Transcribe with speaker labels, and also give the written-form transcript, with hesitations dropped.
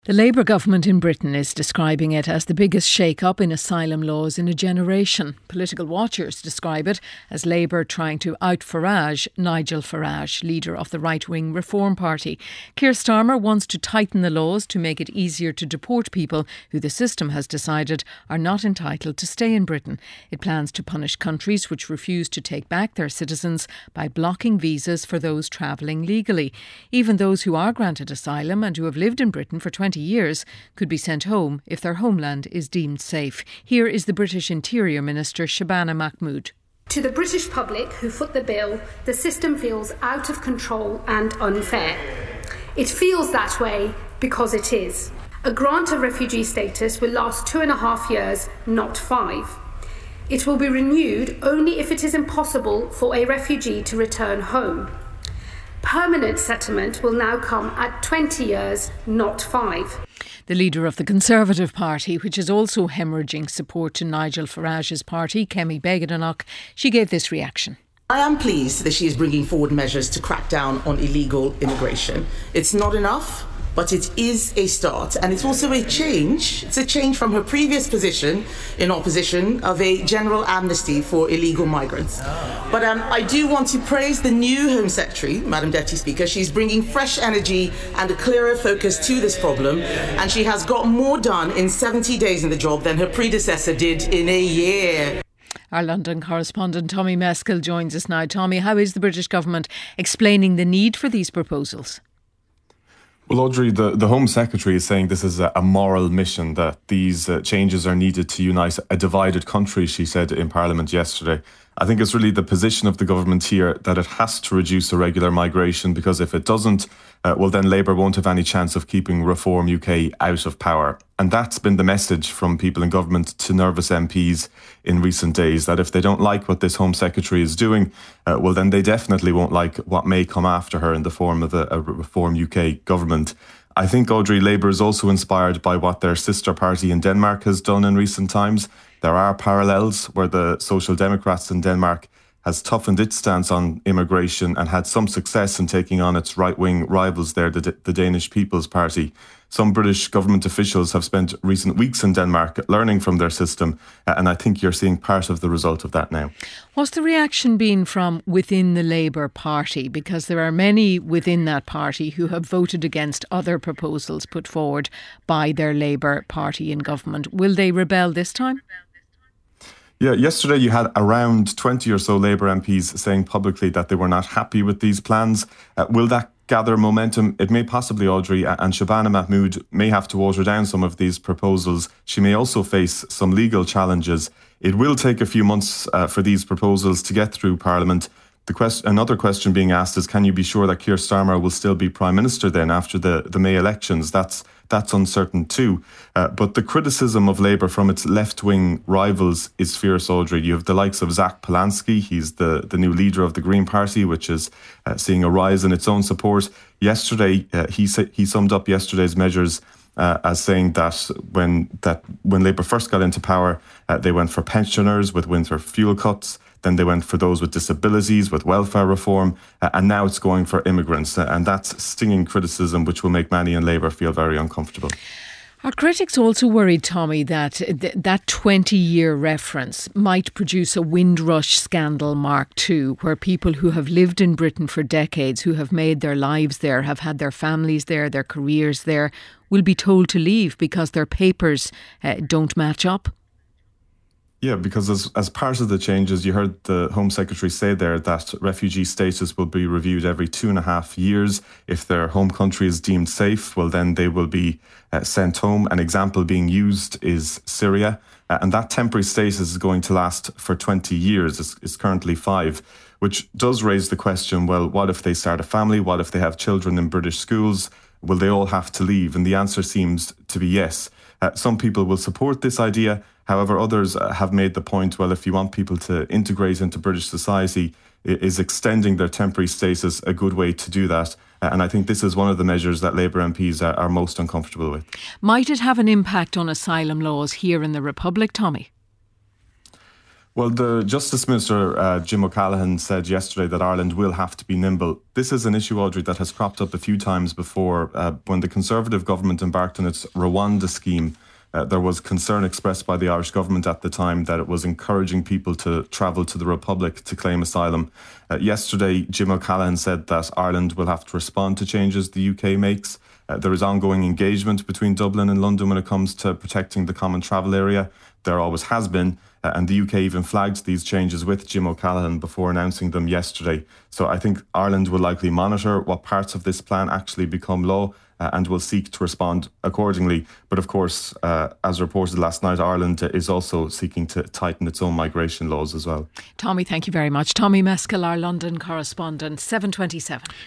Speaker 1: The Labour government in Britain is describing it as the biggest shake-up in asylum laws in a generation. Political watchers describe it as Labour trying to out-Farage Nigel Farage, leader of the right-wing Reform Party. Keir Starmer wants to tighten the laws to make it easier to deport people who the system has decided are not entitled to stay in Britain. It plans to punish countries which refuse to take back their citizens by blocking visas for those travelling legally. Even those who are granted asylum and who have lived in Britain for 20 years could be sent home if their homeland is deemed safe. Here is the British Interior Minister Shabana Mahmood.
Speaker 2: To the British public who foot the bill, the system feels out of control and unfair. It feels that way because it is. A grant of refugee status will last 2.5 years, not 5. It will be renewed only if it is impossible for a refugee to return home. Permanent settlement will now come at 20 years, not 5.
Speaker 1: The leader of the Conservative Party, which is also hemorrhaging support to Nigel Farage's party, Kemi Badenoch, she gave this reaction.
Speaker 3: I am pleased that she is bringing forward measures to crack down on illegal immigration. It's not enough, but it is a start. And it's also a change. It's a change from her previous position in opposition of a general amnesty for illegal migrants. But I do want to praise the new Home Secretary, Madam Deputy Speaker. She's bringing fresh energy and a clearer focus to this problem. And she has got more done in 70 days in the job than her predecessor did in a year.
Speaker 1: Our London correspondent Tommy Meskell joins us now. Tommy, how is the British government explaining the need for these proposals?
Speaker 4: Well, Audrey, the Home Secretary is saying this is a moral mission, that these changes are needed to unite a divided country, she said in Parliament yesterday. I think it's really the position of the government here that it has to reduce irregular migration, because if it doesn't, well, then Labour won't have any chance of keeping Reform UK out of power. And that's been the message from people in government to nervous MPs in recent days, that if they don't like what this Home Secretary is doing, well, then they definitely won't like what may come after her in the form of a Reform UK government. I think, Audrey, Labour is also inspired by what their sister party in Denmark has done in recent times. There are parallels where the Social Democrats in Denmark has toughened its stance on immigration and had some success in taking on its right-wing rivals there, the Danish People's Party. Some British government officials have spent recent weeks in Denmark learning from their system, and I think you're seeing part of the result of that now.
Speaker 1: What's the reaction been from within the Labour Party? Because there are many within that party who have voted against other proposals put forward by their Labour Party in government. Will they rebel this time?
Speaker 4: Yeah, yesterday you had around 20 or so Labour MPs saying publicly that they were not happy with these plans. Will that gather momentum? It may possibly, Audrey, and Shabana Mahmood may have to water down some of these proposals. She may also face some legal challenges. It will take a few months for these proposals to get through Parliament. Another question being asked is, can you be sure that Keir Starmer will still be Prime Minister then after the May elections? That's uncertain too. But the criticism of Labour from its left-wing rivals is fierce, Audrey. You have the likes of Zach Polanski. He's the new leader of the Green Party, which is seeing a rise in its own support. Yesterday, he summed up yesterday's measures as saying that when Labour first got into power, they went for pensioners with winter fuel cuts. Then they went for those with disabilities, with welfare reform, and now it's going for immigrants. And that's stinging criticism, which will make many in Labour feel very uncomfortable.
Speaker 1: Are critics also worried, Tommy, that that 20-year reference might produce a Windrush scandal Mark II, where people who have lived in Britain for decades, who have made their lives there, have had their families there, their careers there, will be told to leave because their papers don't match up?
Speaker 4: Yeah, because as part of the changes, you heard the Home Secretary say there that refugee status will be reviewed every 2.5 years. If their home country is deemed safe, well, then they will be sent home. An example being used is Syria. And that temporary status is going to last for 20 years. It's currently 5, which does raise the question, well, what if they start a family? What if they have children in British schools? Will they all have to leave? And the answer seems to be yes. Some people will support this idea. However, others have made the point, well, if you want people to integrate into British society, is extending their temporary status a good way to do that? And I think this is one of the measures that Labour MPs are most uncomfortable with.
Speaker 1: Might it have an impact on asylum laws here in the Republic, Tommy?
Speaker 4: Well, the Justice Minister, Jim O'Callaghan, said yesterday that Ireland will have to be nimble. This is an issue, Audrey, that has cropped up a few times before. When the Conservative government embarked on its Rwanda scheme, there was concern expressed by the Irish government at the time that it was encouraging people to travel to the Republic to claim asylum. Yesterday, Jim O'Callaghan said that Ireland will have to respond to changes the UK makes. There is ongoing engagement between Dublin and London when it comes to protecting the common travel area. There always has been. And the UK even flagged these changes with Jim O'Callaghan before announcing them yesterday. So I think Ireland will likely monitor what parts of this plan actually become law and will seek to respond accordingly. But of course, as reported last night, Ireland is also seeking to tighten its own migration laws as well.
Speaker 1: Tommy, thank you very much. Tommy Meskel, our London correspondent, 7:27.